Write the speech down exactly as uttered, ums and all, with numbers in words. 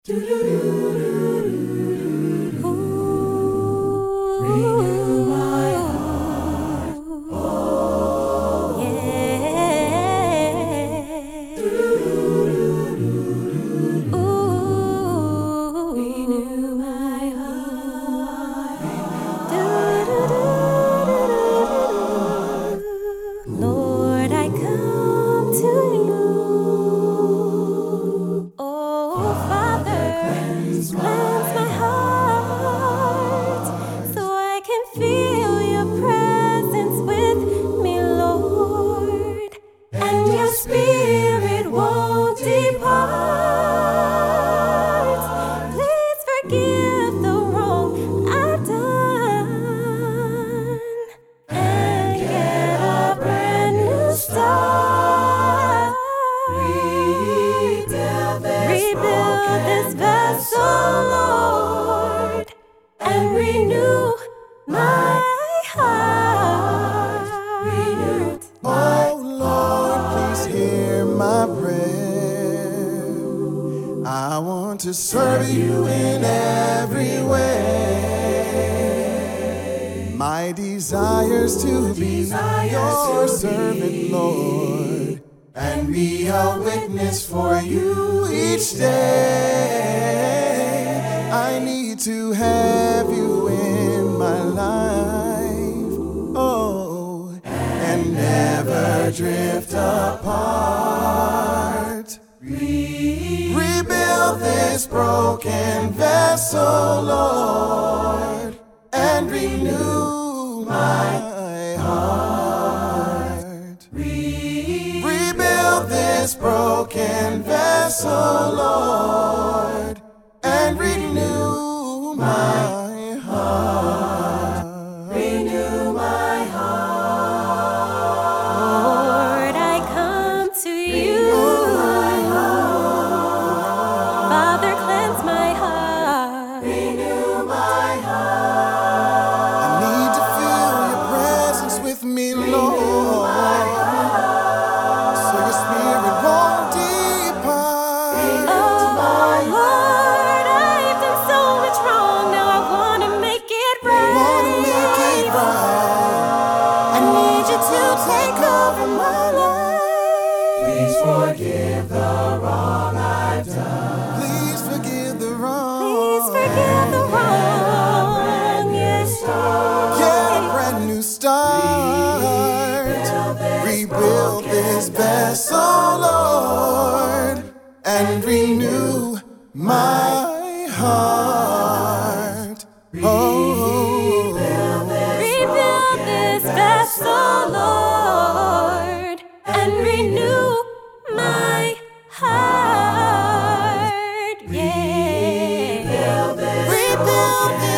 Renew my heart, oh yeah. Ooh, renew my heart. Lord, I come to you. Oh, Father, cleanse my heart, so I can feel your presence with me, Lord, and your spirit won't depart. Please forgive the wrong I've done and get a brand new start. Rebuild this vessel, Lord, and renew my heart. Renew Oh Lord, please hear my prayer. I want to serve you in every way. My desires to be your servant, Lord, and be a witness for you each day. I need to have you in my life, oh, and never drift apart. Re- Rebuild this broken vessel, Lord, and renew my heart. Re- Rebuild this broken vessel, Lord, and renew my heart. Renew my heart. Lord, I come to you. Father, cleanse my heart. Renew my heart. I need to feel your presence with me, Lord, so your spirit won't depart. Oh, Lord, I've done so much wrong. Now I want to make it right. Wanna make it right. I need you to take over my life. Please forgive the wrong I've done. Please forgive the wrong. Please forgive the wrong. Yes, Get a brand new start. Rebuild this vessel, Lord, and renew my heart. Oh, rebuild this vessel, Lord, and renew my heart. Yeah. rebuild this